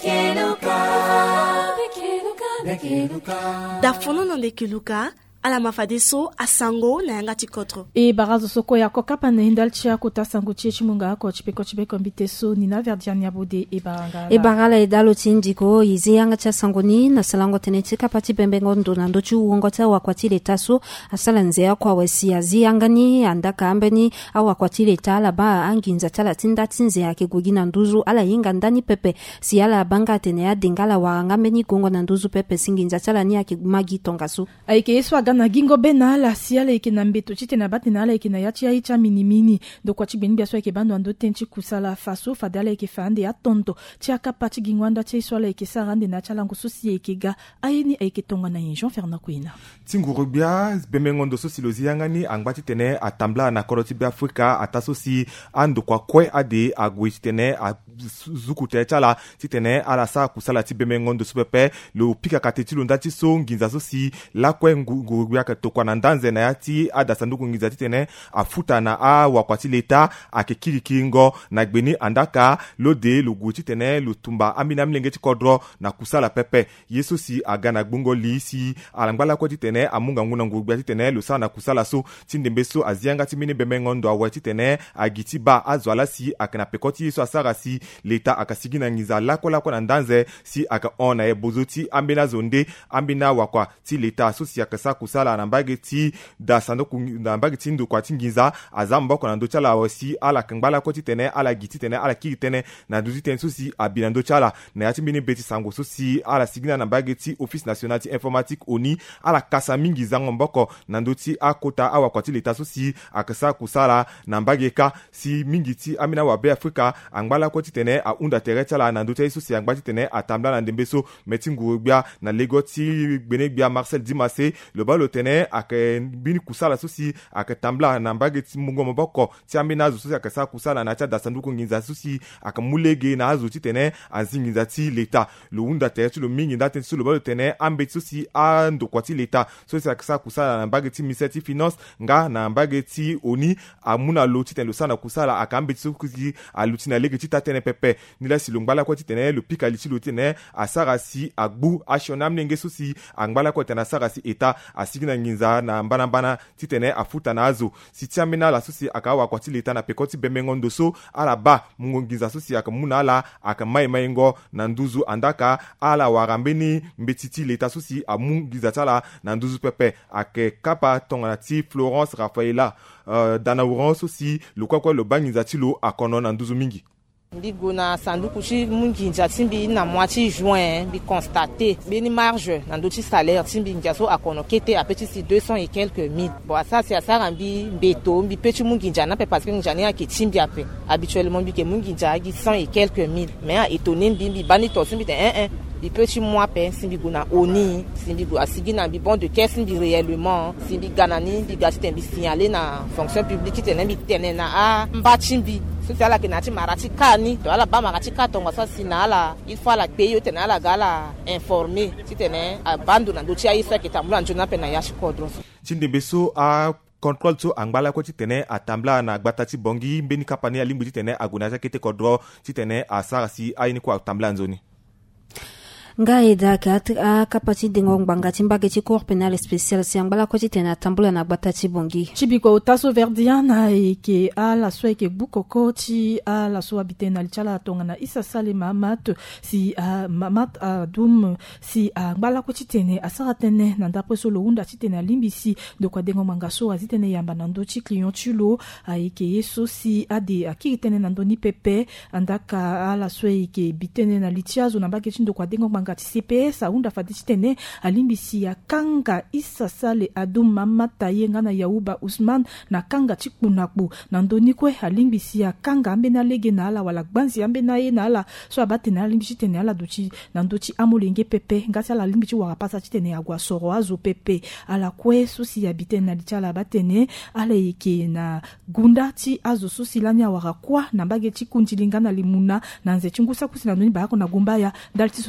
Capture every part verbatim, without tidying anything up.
bekeluka bekeluka bekeluka dafono na bekeluka ala mafadiso asango na yanga tikotro e barazo soko ya kokapa na indal chia kota sango chia chimunga ko chipeko chipeko mbiteso ni na verdiania bode e baranga e barala e dalo tindiko izi yanga cha sangoni na salango tenetika pati bembengo ndo na ndochu uongota wakwatile taso asala nzea kwa wesi azi yangani andaka ambeni au wakwatile tala ba anginza tala tinda tinze yake gugina nduzu ala yinga ndani pepe si ala banga tenea dingala warangambeni gongo na nduzu pepe singinza tala ni yake magi tongasu aike iswa na gingo bena la siala eke na mbeto chite na bate na ala eke na yachi aicha mini mini do kwa chibeni biaso eke bando ando tenchi kusala faso fadala eke fande ya tonto chiaka pachi gingwanda che swala eke sarande na chala ngususi eke ga ayeni eke tonga na Jean Fernand Kuina Tingurubia bemengondo sosi lozi yangani angbati tene atambla na koroti bi Afrika atasosi ando kwa kwe ade agwe tene a zukute chala titene ala sa kusala ti bemengondo supepe lo pika kateti lo ndati so nginza sosi la kwe ngu biaka tokwa na ndanze na yati ada sanduku ngiza titene afuta na a wakwati leta akekiri kingo na gbeni andaka lode luguti tene lutumba amina mlenge tikodro na kusala pepe yeso si agana gbungo lisi alangbala kwa titene amunga nguna ngubia titene lusa na kusala so tindembeso azianga timini bemengondo awati tene agiti ba azwala si akana pekoti yeso asara si leta akasigina ngiza lako lako na ndanze si aka ona e bozoti ambina zonde ambina wakwa ti leta so si akasa kusala na mbageti da sanduku na mbageti ndo kwa tingiza azamba kwa ndo chala wasi ala kangbala ko titene ala giti tene ala kitene na duzi ten so si abina ndo chala na yati mbini beti sango so si ala sigina na mbageti office national informatique oni ala kasa mingi zango mboko na ndoti akota awa kwa ti leta so si akasa kusala na mbageka si mingi ti amina wa be Afrika angbala ko titene a unda tere chala na ndoti so si angbati tene atambla na ndembeso metingu bia na legoti gbenegbia Marcel Dimase le balo tene ake bini kusala sosi ake tambla na mbageti mungo mboko ti amina zo sosi akasa kusala na cha da sanduku nginza sosi aka mulege na azo titene azinginza ti leta lo unda tere ti lo mingi ndate so le balo tene ambeti sosi ando kwa ti leta sosi akasa kusala na mbageti miseti finance nga na mbageti oni amuna lo titene lo sana kusala aka ambeti sosi aluti na lege ti tatene pepe nila si lo ngbala kwa titene lo pika li ti lo tene asara si agbu ashona mlenge sosi angbala kwa tena asara si eta asigina nginza na mbana mbana titene afuta na azo si tiamina la sosi akawa kwa tileta na pekoti bemengondo so ala ba mungo nginza sosi akamuna ala akamai maingo na nduzu andaka ala warambeni mbetiti leta sosi amungiza tala na nduzu pepe ake kapa tonga ti Florence Rafaela uh, dana uranso si lokwa kwa lo bangiza tilo akono na nduzu mingi Bigo na sanduku chi munginja timbi na moitié juin bi constaté beni marge na ndoti salaire timbi njaso akono kete a petit si deux cents et quelques mille bon ça c'est ça rambi beto bi petit munginja na pe parce que njani a ki timbi ape habituellement bi ke munginja gi cent et quelques mille mais a étonné bi bani to timbi un un bi petit mois pe simbi guna oni simbi go asigi na bi bon de caisse simbi réellement simbi ganani bi gasti bi signaler na fonction publique tene bi tene na a mba timbi so c'est la que nati marati kani to ala ba marati katonga sa sinala il faut la payer tene ala gala informer si tene abando na dochi ayi sa ke tambula njona pe na yashi kodro tinde beso a control to angbala ko titene atambla na gbatati bongi mbeni kapani alimbu titene agunaja kete kodro titene asara si ayini ko atambla nzoni ngaida kat a kapati dengo bangati mbageti cour pénal spécial si angbala ko titena tambula na gbatati bongi chibiko taso verdiana eke ala so eke bukoko ti ala so habitena lichala tonga na isa sale mamat si uh, mamat uh, dum si angbala ko titene asara tene na ndapo so lo unda titena limbisi de kwa dengo mangaso azitene yamba na ndo ti client chulo eke yeso si ade akitene na ndo ni pepe andaka ala so eke bitene na litiazo na bageti ndo kwa dengo ngati C P S aunda fadisi tene alimbisi ya kanga isa sale adum mamata yenga na yauba Usman na kanga chikunaku na ndoni kwe alimbisi ya kanga ambe na lege na ala wala gbanzi ambe na ye na ala so abate na alimbisi tene ala duchi na ndochi amolenge pepe ngati ala alimbisi wakapasa tene agwa soro azo pepe ala kwe susi ya bitene na lichala batene ala yeke na gundati azo susi lanya wakakwa na mbage chikunjilingana limuna na nze chungusa kusi na ndoni bayako na gumbaya dalti susi ala yeke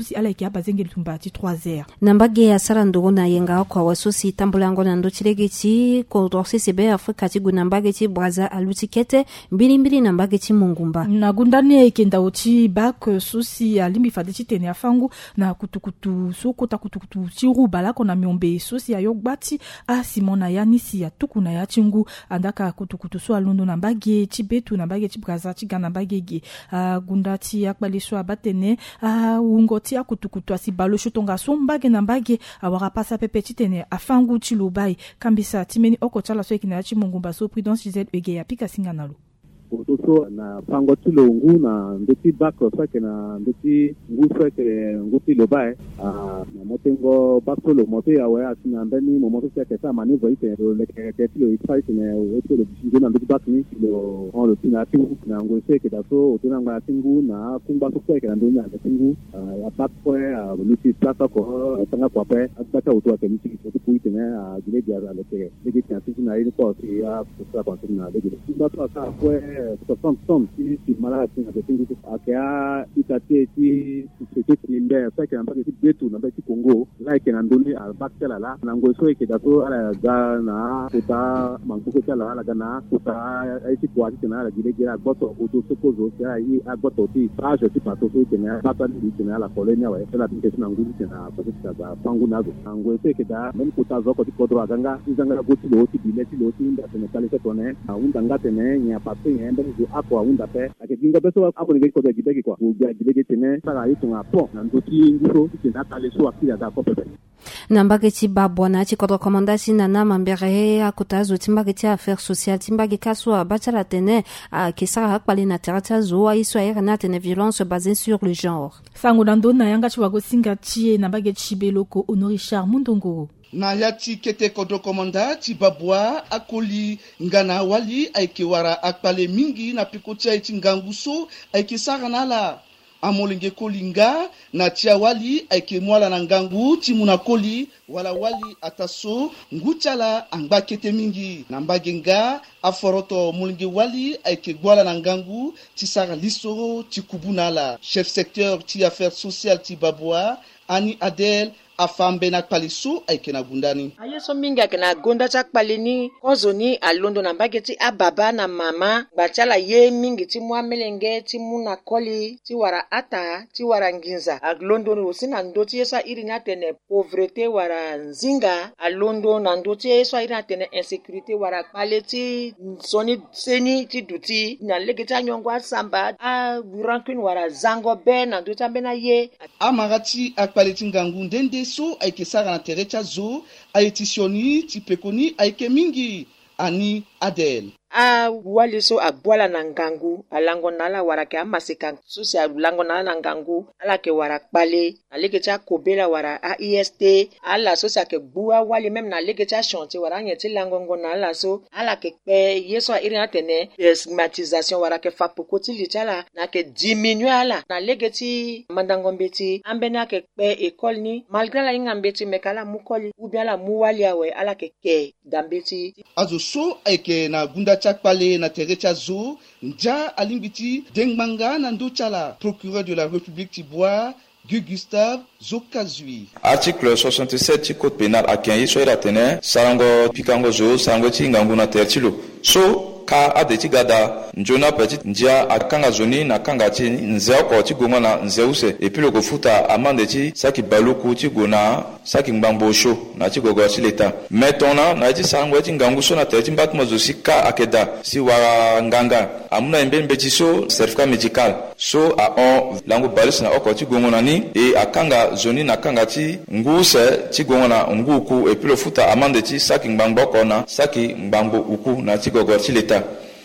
kia bazenge tumba ti trois heures nambage ya sara ndogo na yenga kwa wasosi tambulango na ndo chilegi ko dorsi sebe Afrika ti gunambage ti braza alutikete mbili mbili nambage ti mungumba na gundane kenda oti bak sosi alimbi fade ti tene afangu na kutukutu sokota kutukutu ti rubala kona miombe sosi ayogbati a simona yanisi ya tukuna ya chingu andaka kutukutu so alundo nambage ti betu nambage ti braza ti ganambage ge a gunda ti akbali so abatene a ungo ti akutukutu asibalo shotonga so mbage nambage awara pasa pepe ti tene afangu ti lobai kambisa timeni oko chala so ekina chi mungumba so prudence Giselle Ege ya pika singanalo otoso na pango ti longu na ndeti bako fake na ndeti ngu fake ngu ti lobai a na motengo bako lo mote ya wa asina ndani mo moto se ka mani vo ite lo le ke ti lo ite ne oto lo bishingo na ndeti bako ni lo on lo tina tingu na ngo se ke da so oto na ngwa tingu na kumba so ke na ndonya na tingu ya bako a lo ti plata ko tanga kwa pe akata oto ke ni ti oto ku ite ne a gile dia la le ke le ke ti na ri ko ti ya so kwa na le ke ba to ka ko Som som si si malade na betingu akia itate ti ti ti mbe fa ke na ti betu na ti Congo like na ndoni al baktela la na ngoso ke dato ala ga na kuta manguko tala ala ga na kuta ai ti kwa ti na ala gile gile agboto oto sokozo ti ai agboto ti page ti pato so ti na pata ni ti na la colonia wa ela ti na ngulu ti na pa ti ga pangu na go ngoso ke da men kuta zoko ti kodro aganga izanga go ti lo ti bile ti lo ti nda te na kale ke tone unda ngate ne nya pato yende akwa unda pe akeginga beso akwa ngeke ko gibeki kwa uja gibeki tene sala yitu ngapo na ndoki ngiro tinda kale so akira da ko pepe nambage ti babwana ti kodro komandasi na na mambere akutazo timbage ti affaire sociale timbage kaswa bachala tene kisara akpali na terata zo aiso aire na tene violence basée sur le genre sango na ndona yanga ti wago singa ti nambage ti beloko Honori Richard Mundongo na yati kete kodro komanda ti babwa akoli ngana wali aike wara akpale mingi na pikoti aiti nganguso aike sara nala amolenge kolinga na tia wali aike mwala na ngangu ti muna koli wala wali ataso nguchala angba kete mingi na mbagenga aforoto molenge wali aike gwala na ngangu ti sara lisoro ti kubunala chef secteur ti affaires sociales ti babwa Ani Adel afambe na palisu aikena gundani ayeso mingi akena gonda chak palini kozoni alondo na mbageti ababa na mama bachala ye mingi ti mwa melenge ti muna koli ti wara ata ti wara nginza alondo no sina ndoti yesa iri na tene pauvreté wara nzinga alondo na ndoti yesa iri na tene insécurité wara paleti soni seni ti duti na legeta nyongwa samba a rankun wara zango be na ndota bena ye amagati akpaleti ngangu ndende so aike sara na terecha zo aetisioni ti pekoni aike mingi Ani Adel a wali so abwala na ngangu alango nala warake amasika susi alango nala na ngangu ala ke warak pale alike cha kobela wara a I S T ala so sa ke bua wali même na leke cha chanter wara nyeti lango ngona ala so ala ke pe yeso iri na tene stigmatisation wara ke fapokoti litala na ke diminue ala na leke ti mandango mbeti ambena ke pe école ni malgré la inga mbeti mekala mukoli ou bien la muwali awe ala ke ke dambeti azo so eke na gunda chakpale na terecha zo nja alimbiti dengmanga na ndochala procureur de la République Tibois Guy Gustave Zokazui. Article soixante-sept du code pénal a kenyi so ira tene sarango pikango zo sarango ti ngangu na tertilo so ka adeti gada njona petit njia akanga zoni na kanga ti nzeo ko ti gonga na nzeuse et puis le kofuta amande ti saki baluku ti gona saki ngbambo sho na ti gogo ti leta metona na ti sango ti ngangu so na terti mbatmo zo si ka akeda si wara nganga amuna mbembe ti so certificat médical so a on langu balis na oko ti gonga na ni et akanga zoni na kanga ti nguse ti gonga na nguku et puis le futa amande ti saki ngbambo ko na saki ngbambo uku na ti gogo ti leta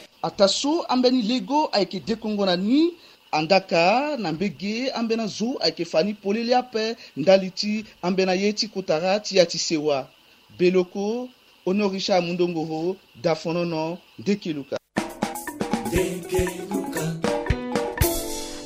ataso ambeni lego aike dekongona ni andaka na mbege ambena zo aike fani polele ape ndaliti ambena yeti kutara ti ati sewa beloko Honorisha Mundongo dafonono dekeluka dekeluka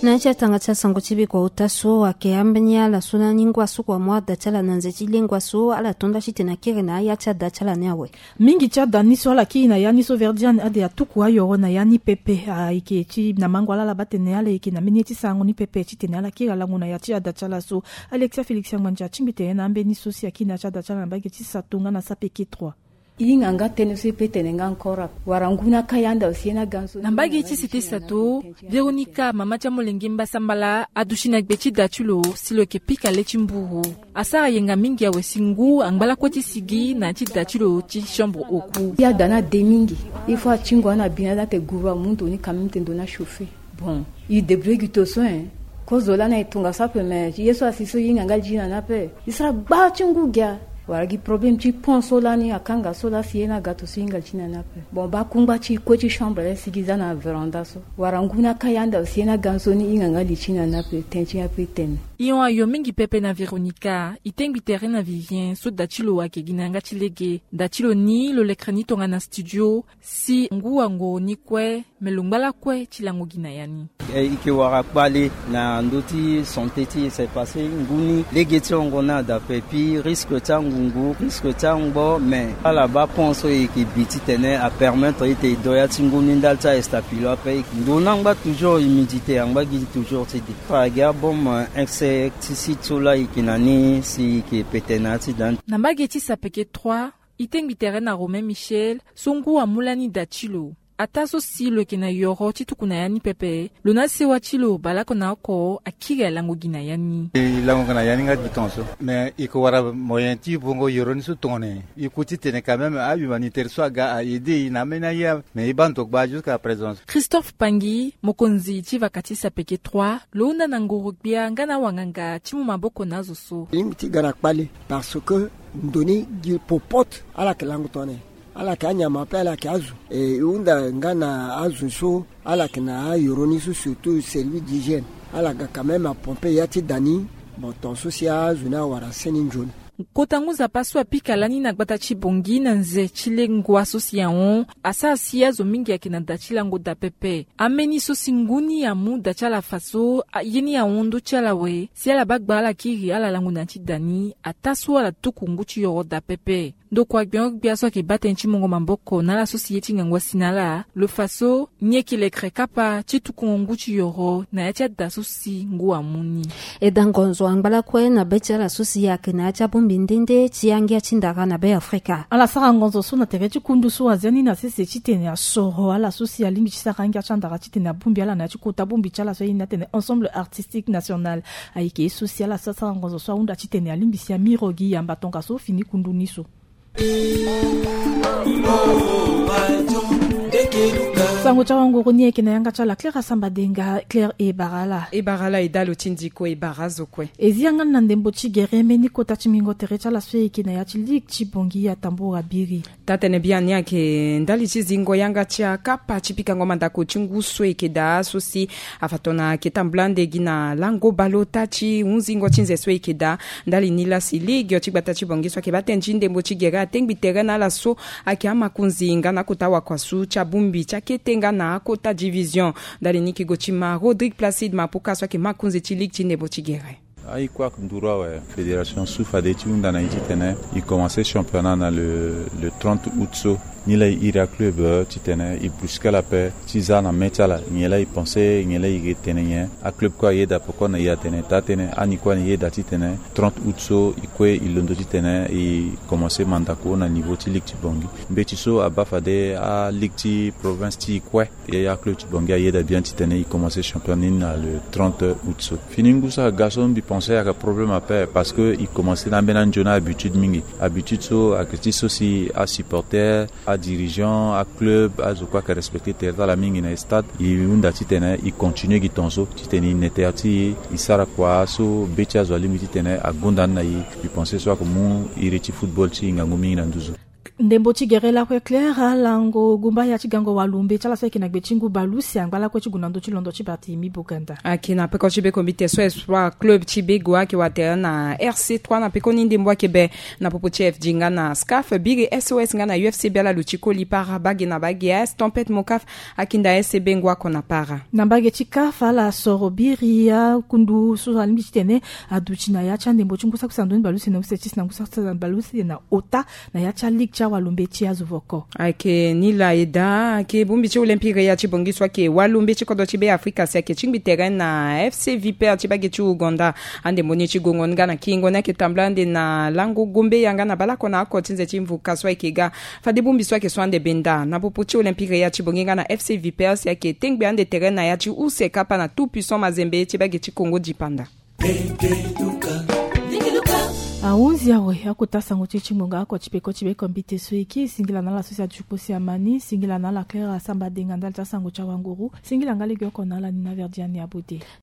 na cha tanga cha sango chibi kwa utaso akeambanya la suna ningwa su kwa mwa da chala nanze chilengwa su ala tonda chitena kire na ya cha da chala nyawe mingi cha da niso ala kina ya niso verdian ade atuku ayo na ya ni pepe ike chi na mangwala la batene ala ike na mineti sango ni pepe chitena ala kira la nguna ya cha da chala su Alexia Felix Manja chimbite na ambe niso si akina cha da chala na bage chi satunga na sapeki trois inganga tenese petenenga nkora waranguna kayanda usiena ganso nambagi chi sitisa to Veronica mama cha molengimba sambala adushina gbechi dachulo silo ke pika lechimburu asara yenga mingi ya wesingu angbala kwati sigi na chi dachulo chi chambre oku ya dana demingi ifo achingwa na binada te gurwa muntu ni kamite ndona chauffer bon il débrouille tout ça hein kozola na itunga sape me yeso asiso inganga jina nape isra ba chingugya waragi problem chi ponso lani akanga sola siena gato singa china nape bon ba kumba chi ko chi chambre sigiza na veranda so waranguna kayanda siena gansoni inganga lichina nape tenchi ape ten iyo ayo mingi pepe na Veronica itengi terrain na vivien so dachilo wake ginanga chilege dachilo ni lo lekrani tonga na studio si nguango ni kwe melungala kwe chilango ginayani e iki wara pale na ndoti sonteti s'est passé nguni legeti ngona da pepi risque tangu ngu risque tango mais ala ba ponso iki biti tene a permettre ite doya nguni ndalta estapilo ape ndona ngba toujours humidité ngba gi toujours tidi pa ga bom insecticide sola ikinani si ki petenati dan nambageti sapeke trois itengi terrain na Romain Michel songu amulani dachilo ataso silo kina yoro chitukuna yani pepe lona sewa chilo balako na ko akiga lango gina yani lango kana yani ngat bitonso mais iko wara moyen ti bongo yoro ni su tone ikuti tene quand même a humanitaire so ga a aider na mena ya mais ibanto ba jusqu'à présent Christophe Pangi mokonzi chiva katisa peke trois lona nango bia ngana wanganga chimu maboko nazo so limiti gara pale parce que ndoni gi popote ala kelango tone ala kanya mapela kazu e unda ngana azu so ala kina yoroni so surtout celui d'hygiène ala ga quand même à pomper yati dani bon ton social zuna wara senin jaune kotanguza paswa pika lani na gbata chibongi na nze chile ngwa sosiaon asa siya zo mingi ya kina dachila ngo da pepe ameni so singuni ya mu dachala faso yeni ya ondo chala we siya la bagba ala kiri ala langu na chidani atasu ala tuku nguchi yoro da pepe do kwa gbion gbia so ke baten chimongo mamboko na la society ngwa sinala le faso nye ki le krekapa chituku nguchi yoro na ya chada sosi ngwa muni edangonzo angbala kwe na bechala sosi ya kina cha mbindende chiangia chindaka na be Afrika ala saka ngonzo suna terechi kundu so azani na sese chitene ya soro ala sosi ya lingi chisaka ngia chandaka chitene ya bumbi ala na chikuta bumbi chala so ina tene ensemble artistique national aike social ala saka ngonzo so unda chitene ya limbi sia mirogi ya mbatonga so fini kundu niso sango cha wango koni ekena yanga cha la Claire Sambadenga Claire e barala e barala e dalo tindiko e barazo kwe ezianga na ndembo chigere meni kota chimingo terecha la swe ekena ya chilik chibongi ya tambora biri tatene biani yake ndali chizingo yanga cha kapa chipika ngoma ndako chinguswe ekeda sosi afatona ketamblande gina lango balota chi unzingo chinze swe ekeda ndali nila siligyo chibata chibongi swa ke batenji ndembo chigera tengbi terena la so akiama kunzinga na kutawa kwa su cha bumbi cha ketenga na kota division ndali niki gochima Rodrigue Placide mapuka swa ke makunzi chilik chinebo chigere ai kwa kundura wa fédération soufade tiunda na itene il commençait championnat na le le trente août so nila ira club titene il busca la paix tiza na metala nila il pensait nila il tenenya a club kwa yeda poko na yatene tatene ani kwa ni yeda titene trente août so ikwe ilondo titene il commençait mandako na niveau ti ligue tibongi mbeti so abafade a ligue ti province ti kwe ya club tibongi yeda bien titene il commençait championnat na le trente août so finingusa garçon bi pensait à un problème à paix parce que il commençait dans ben jona habitude mingi habitude so a que so si a supporter à dirigeant à club à je crois que respecter terre la mingi na stade il unda titene il continue qui tonso titene netati il sara kwa so betia zo limiti tene a gonda na il pensait soit comme il reti football ti ngango mingi na nduzo ndembo chigerela kwe clara lango gumba ya chigango walumbe chala sweke na gbechingu balusi angbala kwe chigunando chilondo chibati mi buganda akina peko chibe komite so eswa club chibegwa ki watera na R C trois na peko ni ndembo kebe na popo chef jinga na scaf big S O S ngana U F C bela luchiko lipara bagi na bagi S tempête mokaf akinda S B ngwa kona para na bagi chikafa la sorobiri ya kundu so alimi chitene aduchina ya cha ndembo chungusa kusandoni balusi na usetis na kusa balusi na ota na ya cha lig cha walumbe chia zuvoko ake nila eda ke bumbi chi olympique ya chibongiswa ke walumbe chi kodo chibe afrika sia ke chingbi terrain na F C Viper chibage chi Uganda ande moni chi gongonga na kingo na ke tamblande na lango gombe yanga na balako na ko tinze chimvu kaswa ikega fade bumbi swa ke swande benda na popo chi olympique ya chibonginga na F C Viper sia ke tengbe ande terrain na ya chi use kapa na tout puissant mazembe chibage chi Congo dipanda aunzi yawe akutasa ngo chichimunga ako chipeko chibeko mbite swiki singila nala sosia chukosi amani singila nala clara samba denga ndalta sango cha wanguru singila ngale gyoko nala nina verdiani abude